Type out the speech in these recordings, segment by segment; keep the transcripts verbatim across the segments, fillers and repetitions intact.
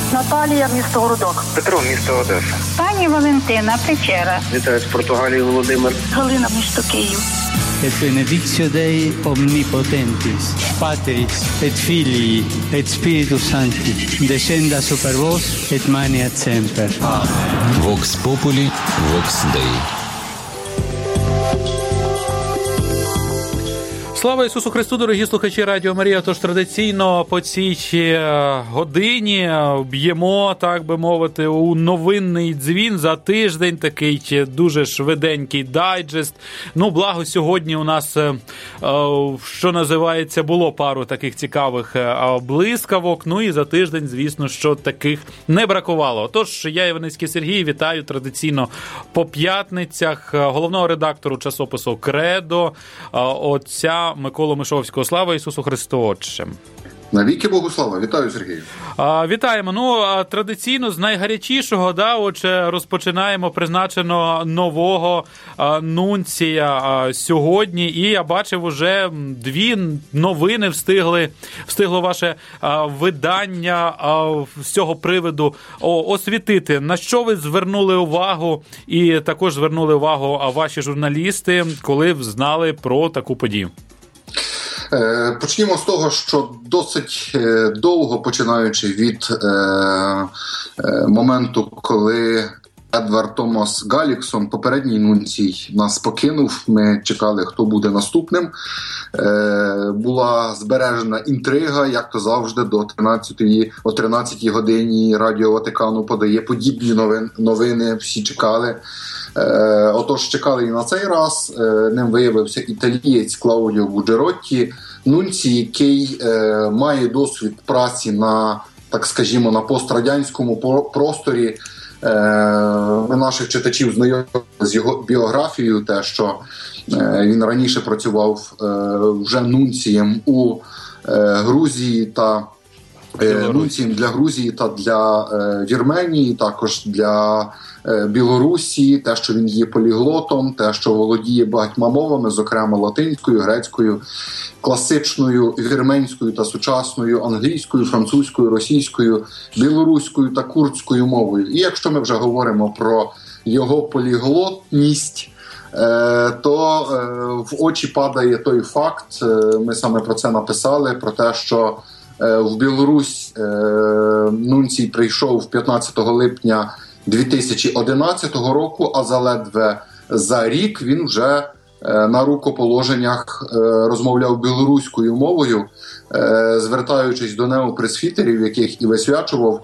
Наталія, місто Городок. Петро, місто Одеса. Пані Валентина, Печера. Вітаю з Португалії, Володимир. Галина, місто Київ. Et benedictio Dei omnipotentis, Patris et Filii et Spiritus Sancti, descenda super vos et maniat semper. Vox populi, vox Dei. Слава Ісусу Христу, дорогі слухачі Радіо Марія. Тож традиційно по цій годині б'ємо, так би мовити, у новинний дзвін за тиждень, такий дуже швиденький дайджест. Ну, благо, сьогодні у нас, що називається, було пару таких цікавих блискавок. Ну і за тиждень, звісно, що таких не бракувало. Тож, я, Іваницький Сергій, вітаю традиційно по п'ятницях головного редактору часопису «Кредо», отця Миколу Мишовського. Слава Ісусу Христу, Отче! Навіки Богу слава! Вітаю, Сергію! А, вітаємо! Ну, традиційно з найгарячішого, да, отже, розпочинаємо призначено нового а, нунція а, сьогодні. І я бачив, уже дві новини встигли, встигло ваше а, видання а, з цього приводу о, освітити. На що ви звернули увагу, і також звернули увагу а, ваші журналісти, коли знали про таку подію? Почнімо з того, що досить довго, починаючи від е, е, моменту, коли Едвард Томас Галіксон, попередній нунцій, нас покинув, ми чекали, хто буде наступним. Е, була збережена інтрига, як то завжди, до тринадцятої, о тринадцятій годині Радіо Ватикану подає подібні новини, новини всі чекали. Е, отож, чекали і на цей раз. Е, ним виявився італієць Клаудіо Буджеротті, нунцій, який е, має досвід праці на, так скажімо, на пострадянському просторі. Е, ми наших читачів знайомили з його біографією, те, що е, він раніше працював е, вже нунцієм у е, Грузії та е, нунцієм для Грузії та для е, Вірменії, також для Білорусі, те, що він є поліглотом, те, що володіє багатьма мовами, зокрема латинською, грецькою, класичною, вірменською та сучасною, англійською, французькою, російською, білоруською та курдською мовою. І якщо ми вже говоримо про його поліглотність, то в очі падає той факт, ми саме про це написали, про те, що в Білорусь нунцій прийшов п'ятнадцятого липня дві тисячі одинадцятого року, а заледве за рік він вже на рукоположеннях розмовляв білоруською мовою, звертаючись до неопресвітерів, яких і висвячував,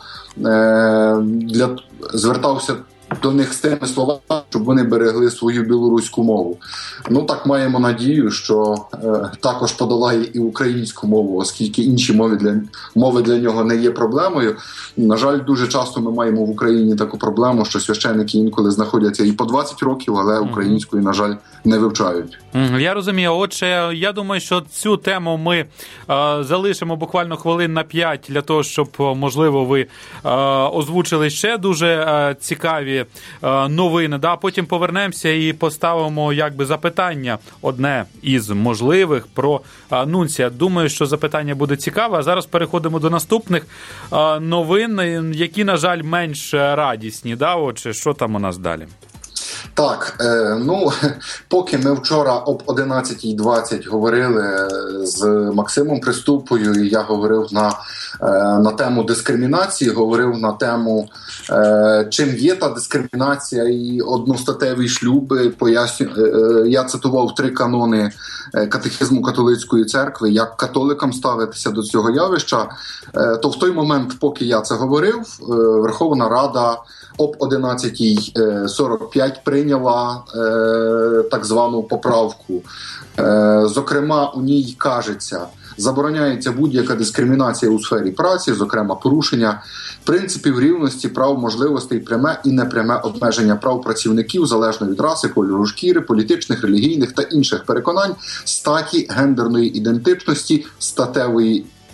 для, звертався до них з тими словами, щоб вони берегли свою білоруську мову. Ну, так маємо надію, що е, також подолає і українську мову, оскільки інші мови для, мови для нього не є проблемою. На жаль, дуже часто ми маємо в Україні таку проблему, що священники інколи знаходяться і по двадцять років, але української, на жаль, не вивчають. Я розумію. Отже, я думаю, що цю тему ми е, залишимо буквально хвилин на п'ять для того, щоб, можливо, ви е, озвучили ще дуже е, цікаві е, новини. Да? Потім повернемося і поставимо якби запитання, одне із можливих, про е, нунція. Думаю, що запитання буде цікаве. А зараз переходимо до наступних е, новин, які, на жаль, менш радісні. Да? Отже, що там у нас далі? Так, е, ну, поки ми вчора об одинадцятій двадцять говорили з Максимом Приступою, і я говорив на, е, на тему дискримінації, говорив на тему, е, чим є та дискримінація і одностатеві шлюби, поясню, е, я цитував три канони катехизму католицької церкви, як католикам ставитися до цього явища, е, то в той момент, поки я це говорив, е, Верховна Рада об одинадцятій сорок п'ять прийняла е, так звану поправку. Е, зокрема, у ній кажеться, забороняється будь-яка дискримінація у сфері праці, зокрема порушення принципів рівності прав, можливостей, пряме і непряме обмеження прав працівників залежно від раси, кольору шкіри, політичних, релігійних та інших переконань, статі, гендерної ідентичності, статевої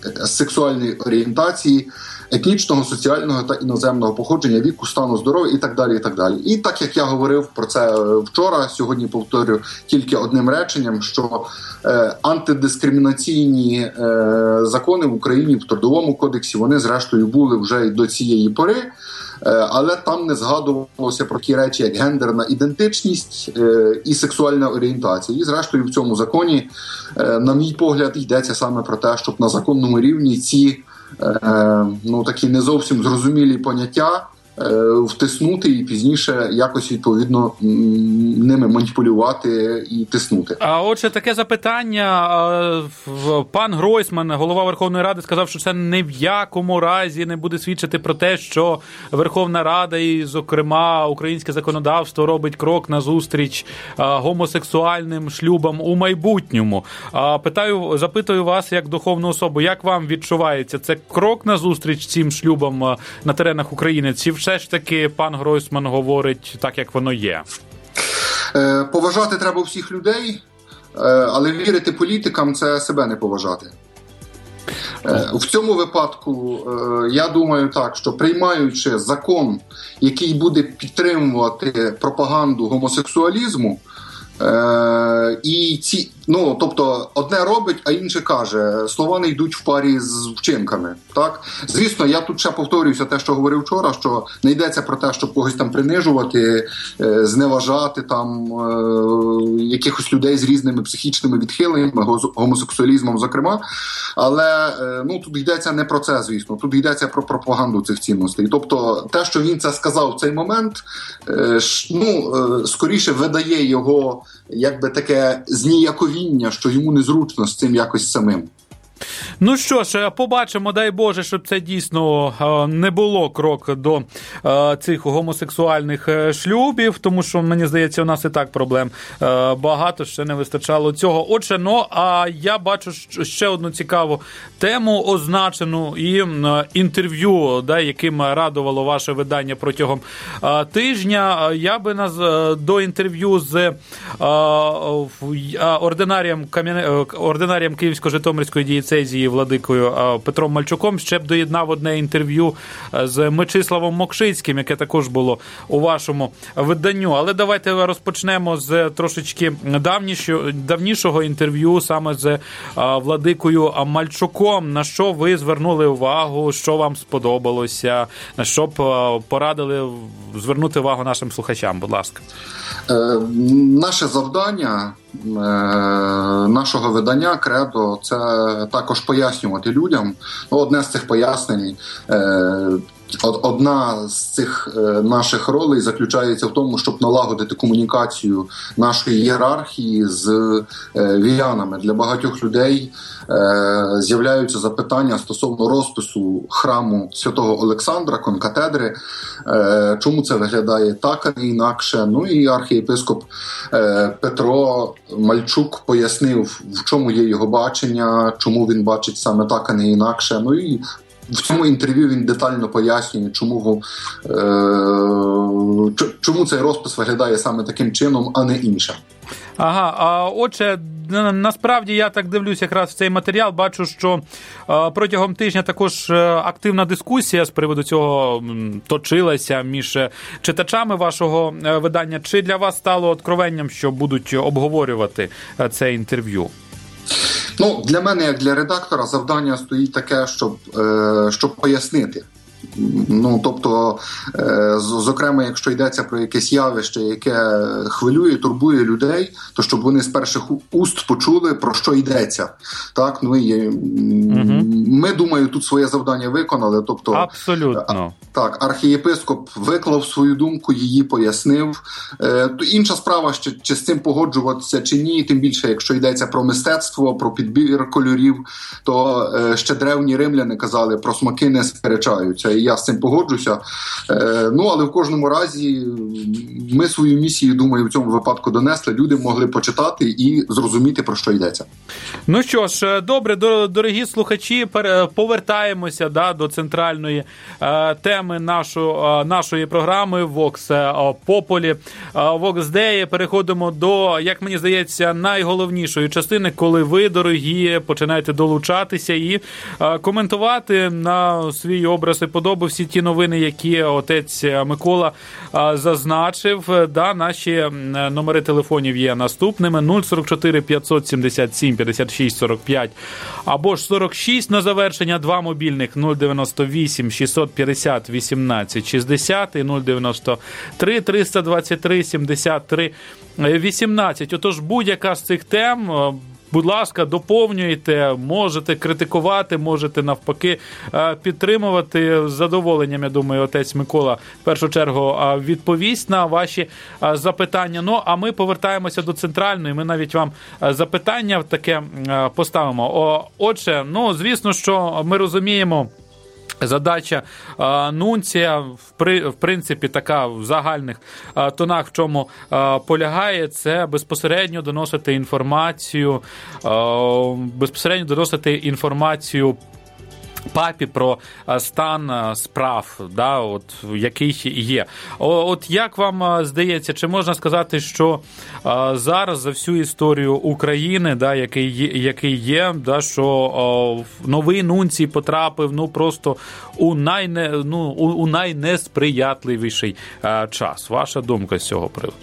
сексуальної орієнтації, етнічного, соціального та іноземного походження, віку, стану здоров'я і так далі, і так далі. І так, як я говорив про це вчора, сьогодні повторю тільки одним реченням, що е, антидискримінаційні е, закони в Україні в Трудовому кодексі, вони зрештою були вже й до цієї пори, е, але там не згадувалося про такі речі, як гендерна ідентичність е, і сексуальна орієнтація. І зрештою в цьому законі, е, на мій погляд, йдеться саме про те, щоб на законному рівні ці Е, ну, такі не зовсім зрозумілі поняття е, втиснути і пізніше якось відповідно ними маніпулювати і тиснути. А отже, таке запитання. Пан Гройсман, голова Верховної Ради, сказав, що це ні в якому разі не буде свідчити про те, що Верховна Рада і, зокрема, українське законодавство робить крок назустріч гомосексуальним шлюбам у майбутньому. Питаю, запитую вас як духовну особу, як вам відчувається, це крок назустріч цим шлюбам на теренах України? Чи все ж таки пан Гройсман говорить так, як воно є? Поважати треба всіх людей, але вірити політикам – це себе не поважати. В цьому випадку я думаю так, що приймаючи закон, який буде підтримувати пропаганду гомосексуалізму, і ці, ну, тобто, одне робить, а інше каже. Слова не йдуть в парі з вчинками. Так? Звісно, я тут ще повторююся те, що говорив вчора, що не йдеться про те, щоб когось там принижувати, зневажати там якихось людей з різними психічними відхиленнями, гомосексуалізмом, зокрема. Але ну, тут йдеться не про це, звісно. Тут йдеться про пропаганду цих цінностей. Тобто, те, що він це сказав в цей момент, ну, скоріше видає його якби таке зніяковіння, що йому незручно з цим якось самим. Ну що ж, побачимо, дай Боже, щоб це дійсно не було крок до цих гомосексуальних шлюбів, тому що, мені здається, у нас і так проблем багато, ще не вистачало цього. Отже, ну, а я бачу ще одну цікаву тему, означену і інтерв'ю, да, яким радувало ваше видання протягом тижня. Я би нас до інтерв'ю з ординарієм, ординарієм Київсько-Житомирської дієцезії владикою Петром Мальчуком ще б доєднав одне інтерв'ю з Мечиславом Мокшицьким, яке також було у вашому виданню. Але давайте розпочнемо з трошечки давнішого, давнішого інтерв'ю саме з владикою Мальчуком. На що ви звернули увагу, що вам сподобалося, на що б порадили звернути увагу нашим слухачам, будь ласка. Е, наше завдання е, нашого видання «Кредо» – це також пояснювати людям. Одне з цих пояснень, е, одна з цих е, наших ролей заключається в тому, щоб налагодити комунікацію нашої ієрархії з е, вірянами. Для багатьох людей е, з'являються запитання стосовно розпису храму святого Олександра, конкатедри, е, чому це виглядає так, а не інакше. Ну і архієпископ е, Петро Мальчук пояснив, в чому є його бачення, чому він бачить саме так, а не інакше. Ну і в цьому інтерв'ю він детально пояснює, чому, е, чому цей розпис виглядає саме таким чином, а не іншим. Ага, а отже, насправді я так дивлюсь якраз в цей матеріал, бачу, що протягом тижня також активна дискусія з приводу цього точилася між читачами вашого видання. Чи для вас стало откровенням, що будуть обговорювати це інтерв'ю? Ну, для мене, як для редактора, завдання стоїть таке, щоб, е, щоб пояснити. Ну, тобто, е, зокрема, якщо йдеться про якесь явище, яке хвилює, турбує людей, то щоб вони з перших уст почули, про що йдеться. Так, ну і угу. Ми, думаю, тут своє завдання виконали. Тобто, абсолютно. Так, архієпископ виклав свою думку, її пояснив. Е, то інша справа, чи, чи з цим погоджуватися, чи ні, тим більше, якщо йдеться про мистецтво, про підбір кольорів, то е, ще древні римляни казали, про смаки не сперечаються. і я з цим погоджуся. Ну, але в кожному разі ми свою місію, думаю, в цьому випадку донесли. Люди могли почитати і зрозуміти, про що йдеться. Ну що ж, добре, дорогі слухачі, повертаємося да, до центральної е, теми нашу, е, нашої програми Vox Populi, Vox Dei. Переходимо до, як мені здається, найголовнішої частини, коли ви, дорогі, починаєте долучатися і е, коментувати на свій образ і подобу всі ті новини, які отець Микола е, зазначив. Да, наші номери телефонів є наступними: нуль сорок чотири п'ятсот сімдесят сім п'ятдесят шість сорок п'ять або ж сорок шість на завершення, два мобільних нуль дев'яносто вісім шістсот п'ятдесят вісімнадцять шістдесят і нуль дев'яносто три триста двадцять три сімдесят три вісімнадцять. Отож, будь-яка з цих тем, будь ласка, доповнюйте, можете критикувати, можете навпаки підтримувати. З задоволенням, я думаю, отець Микола в першу чергу відповість на ваші запитання. Ну, а ми повертаємося до центральної. Ми навіть вам запитання таке поставимо. Отже, ну, звісно, що ми розуміємо, задача а, нунція, в, при, в принципі, така в загальних а, тонах, в чому а, полягає, це безпосередньо доносити інформацію, а, безпосередньо доносити інформацію папі про стан справ, да, от, який є. От як вам здається, чи можна сказати, що а, зараз за всю історію України, да, який є, який є да, що а, новий нунцій потрапив ну, просто у, найне, ну, у, у найнесприятливіший а, час? Ваша думка з цього приводу?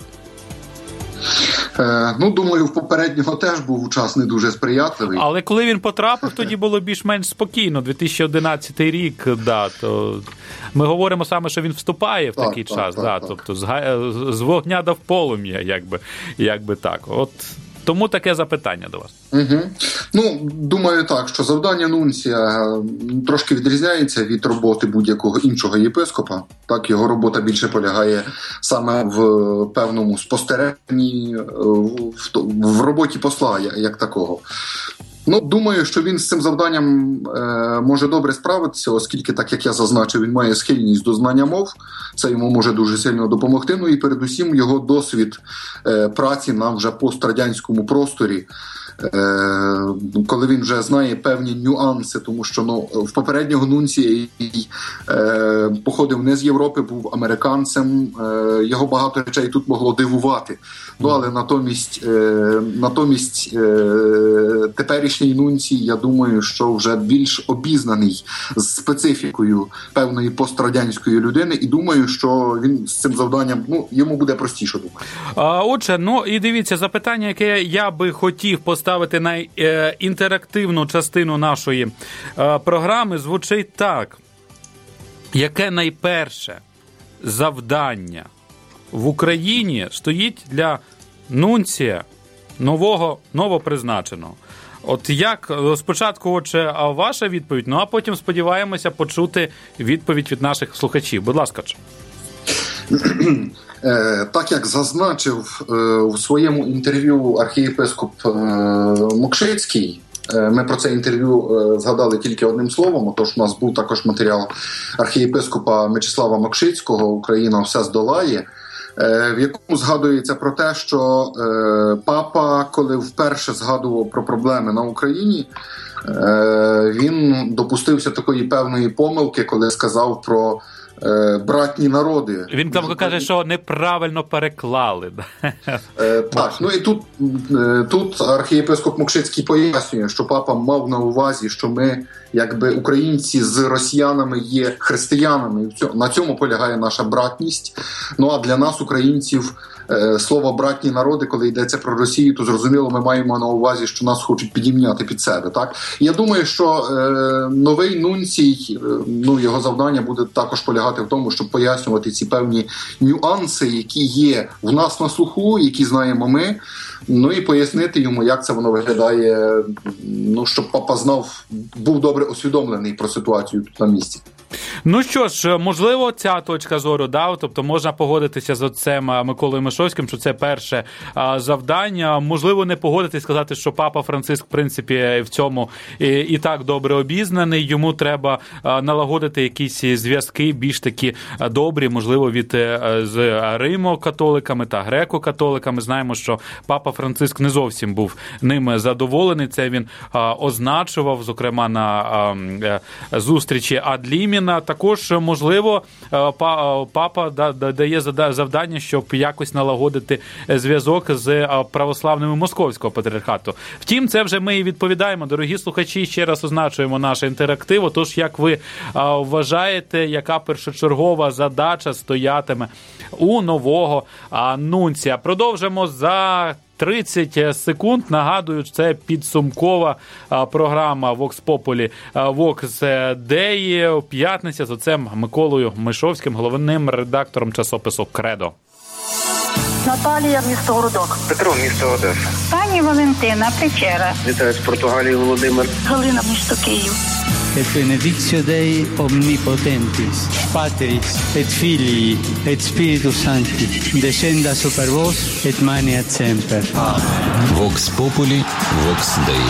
Е, ну, думаю, в попереднього теж був час не дуже сприятливий. Але коли він потрапив, тоді було більш-менш спокійно. дві тисячі одинадцятий рік, да, то ми говоримо саме, що він вступає в так, такий так, час, так, да, так. тобто з, з вогня до полум'я, якби, якби так. От тому таке запитання до вас. Угу. Ну, думаю так, що завдання нунція трошки відрізняється від роботи будь-якого іншого єпископа. Так, його робота більше полягає саме в певному спостереженні, в, в роботі посла як такого. Ну, думаю, що він з цим завданням е, може добре справитися, оскільки, так як я зазначив, він має схильність до знання мов. Це йому може дуже сильно допомогти. Ну і передусім його досвід е, праці на вже пострадянському просторі, е, коли він вже знає певні нюанси, тому що ну, в попереднього нунція е, походив не з Європи, був американцем, е, його багато речей тут могло дивувати. Ну, але натомість, е, натомість е, теперішній нунцій, я думаю, що вже більш обізнаний з специфікою певної пострадянської людини, і думаю, що він з цим завданням, ну, йому буде простіше, думаю. А, отже, ну і дивіться, запитання, яке я би хотів поставити на е, інтерактивну частину нашої е, програми, звучить так. Яке найперше завдання в Україні стоїть для нунція нового, новопризначеного? От як, спочатку, отже, ваша відповідь, ну а потім сподіваємося почути відповідь від наших слухачів. Будь ласка. Так як зазначив у своєму інтерв'ю архієпископ Мокшицький, ми про це інтерв'ю згадали тільки одним словом, отож у нас був також матеріал архієпископа Мечислава Мокшицького «Україна все здолає», в якому згадується про те, що папа, коли вперше згадував про проблеми на Україні, він допустився такої певної помилки, тут сказав про братні народи. Він там каже, що неправильно переклали. Е, так, ну і тут, тут архієпископ Мокшицький пояснює, що папа мав на увазі, що ми, якби українці з росіянами є християнами. На цьому полягає наша братність. Ну а для нас, українців, слово «братні народи», коли йдеться про Росію, то зрозуміло, ми маємо на увазі, що нас хочуть підімняти під себе. Так? І я думаю, що е, новий нунцій, ну, його завдання буде також полягати в тому, щоб пояснювати ці певні нюанси, які є в нас на слуху, які знаємо ми, ну і пояснити йому, як це воно виглядає, ну, щоб папа знав, був добре усвідомлений про ситуацію тут на місці. Ну що ж, можливо, ця точка зору, да, тобто можна погодитися з отцем Миколою Мишовським, що це перше а, завдання. Можливо, не погодитись, сказати, що папа Франциск, в принципі, в цьому і, і так добре обізнаний. Йому треба а, налагодити якісь зв'язки більш такі добрі, можливо, від з римо-католиками та греко-католиками. Знаємо, що папа Франциск не зовсім був ними задоволений. Це він а, означував, зокрема, на а, зустрічі Адліміна. Також, можливо, папа дає завдання, щоб якось налагодити зв'язок з православними Московського патріархату. Втім, це вже ми і відповідаємо. Дорогі слухачі, ще раз означуємо наш інтерактив. Отож, як ви вважаєте, яка першочергова задача стоятиме у нового нунція? Продовжимо за тридцять секунд. Нагадую, це підсумкова програма Vox Populi Vox Dei. П'ятниця з отцем Миколою Мишовським, головним редактором часопису «Кредо». Наталія, місто Городок. Петро, місто Одеса. Пані Валентина, Печера. Вітаю з Португалії, Володимир. Галина, місто Київ. Et benedictio Dei omnipotentis, Patris et Filii et Spiritus Sancti, descenda super vos et maneat semper. Vox Populi, Vox Dei.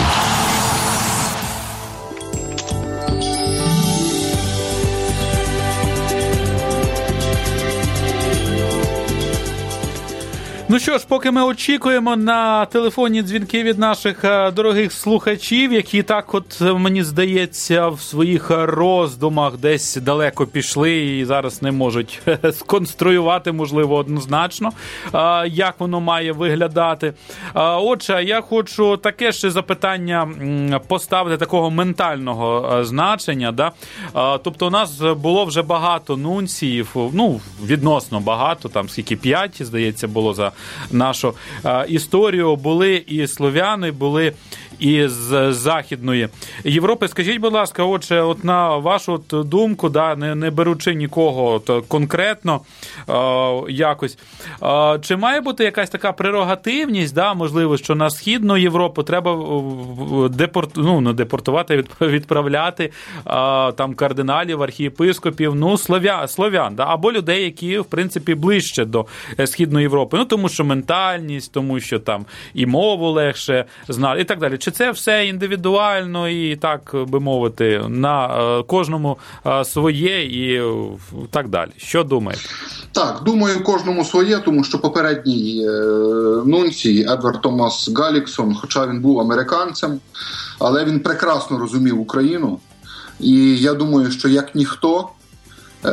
Ну що ж, поки ми очікуємо на телефонні дзвінки від наших дорогих слухачів, які так от, мені здається, в своїх роздумах десь далеко пішли і зараз не можуть сконструювати, можливо, однозначно, як воно має виглядати. Отже, я хочу таке ще запитання поставити такого ментального значення. Да? Тобто у нас було вже багато нунціїв, ну, відносно багато, там скільки, п'ять, здається, було за нашу а, історію. Були і слов'яни, були і з Західної Європи. Скажіть, будь ласка, отже, от на вашу от думку, да, не, не беручи нікого от конкретно а, якось, а, чи має бути якась така прерогативність, да, можливо, що на Східну Європу треба депорт, ну, не депортувати, відправляти а, там кардиналів, архієпископів, ну, слов'ян, слов'ян, да, або людей, які, в принципі, ближче до Східної Європи. Ну, тому що ментальність, тому що там і мову легше знати, і так далі. Чи це все індивідуально і, так би мовити, на кожному своє і так далі? Що думаєте? Так, думаю, кожному своє, тому що попередній е, нунцій Едвард Томас Галіксон, хоча він був американцем, але він прекрасно розумів Україну. І я думаю, що як ніхто, е,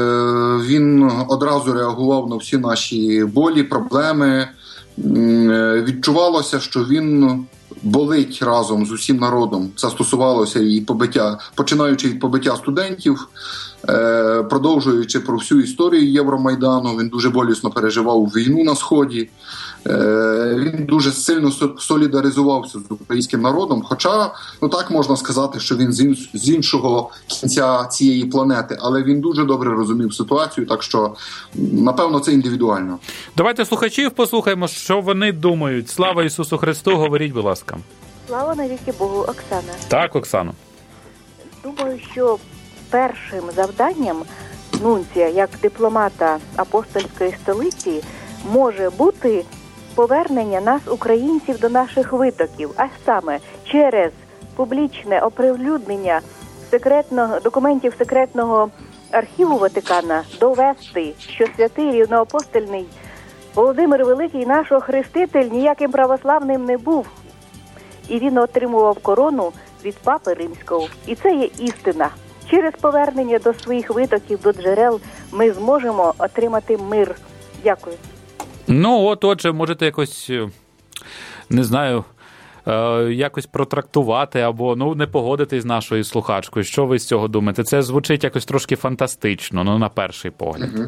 він одразу реагував на всі наші болі, проблеми. Е, відчувалося, що він болить разом з усім народом. Це стосувалося і побиття, починаючи від побиття студентів, е, продовжуючи про всю історію Євромайдану. Він дуже болісно переживав війну на Сході. Е, він дуже сильно солідаризувався з українським народом, хоча, ну так можна сказати, що він з іншого кінця цієї планети, але він дуже добре розумів ситуацію, так що, напевно, це індивідуально. Давайте слухачів послухаємо, що вони думають. Слава Ісусу Христу, говоріть, будь ласка. Слава навіки Богу, Оксана. Так, Оксано. Думаю, що першим завданням нунція, як дипломата апостольської столиці, може бути повернення нас, українців, до наших витоків, а саме через публічне оприлюднення секретного документів секретного архіву Ватикана довести, що святий рівноапостольний Володимир Великий, наш охреститель, ніяким православним не був. І він отримував корону від Папи Римського. І це є істина. Через повернення до своїх витоків, до джерел, ми зможемо отримати мир. Дякую. Ну, от, отже, можете якось, не знаю, якось протрактувати або, ну, не погодитись з нашою слухачкою. Що ви з цього думаєте? Це звучить якось трошки фантастично, ну, на перший погляд. Угу.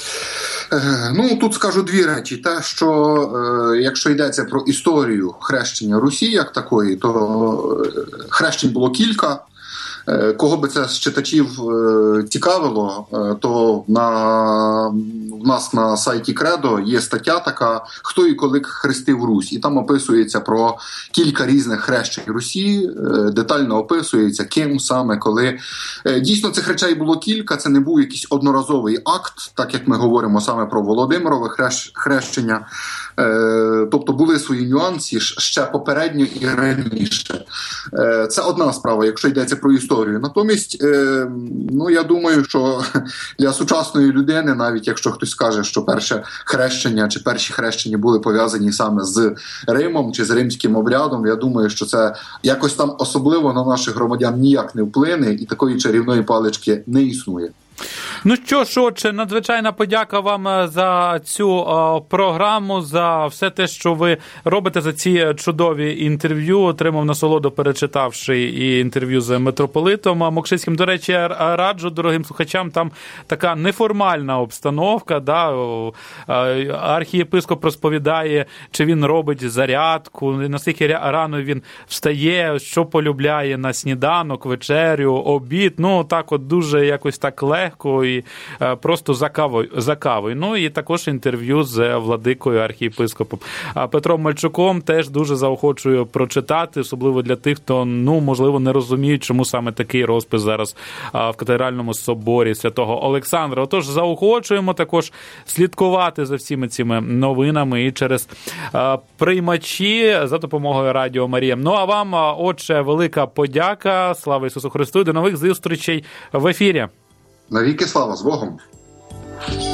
Ну, тут скажу дві речі. Те, що е, якщо йдеться про історію хрещення Русі як такої, то хрещень було кілька. Кого би це з читачів цікавило, то на в нас на сайті Кредо є стаття така «Хто і коли хрестив Русь», і там описується про кілька різних хрещень Русі, детально описується, ким саме, коли. Дійсно, цих речей було кілька, це не був якийсь одноразовий акт, так як ми говоримо саме про Володимирове хрещення. Тобто були свої нюанси ще попередньо і раніше. Це одна справа, якщо йдеться про історію. Натомість, ну, я думаю, що для сучасної людини, навіть якщо хтось скаже, що перше хрещення чи перші хрещення були пов'язані саме з Римом чи з римським обрядом, я думаю, що це якось там особливо на наших громадян ніяк не вплине і такої чарівної палички не існує. Ну що ж, отже, надзвичайна подяка вам за цю о, програму, за все те, що ви робите, за ці чудові інтерв'ю. Отримав насолоду, перечитавши і інтерв'ю з митрополитом Мокшицьким. До речі, я раджу дорогим слухачам, там така неформальна обстановка. Да? Архієпископ розповідає, чи він робить зарядку, наскільки рано він встає, що полюбляє на сніданок, вечерю, обід. Ну, так от дуже якось так легко і просто за кавою, за кавою. Ну і також інтерв'ю з владикою архієпископом Петром Мальчуком теж дуже заохочую прочитати, особливо для тих, хто, ну, можливо, не розуміють, чому саме такий розпис зараз в Катедральному соборі Святого Олександра. Отож, заохочуємо також слідкувати за всіми цими новинами і через приймачі за допомогою Радіо Марія. Ну, а вам, отже, велика подяка. Слава Ісусу Христу. До нових зустрічей в ефірі. Навіки слава, з Богом!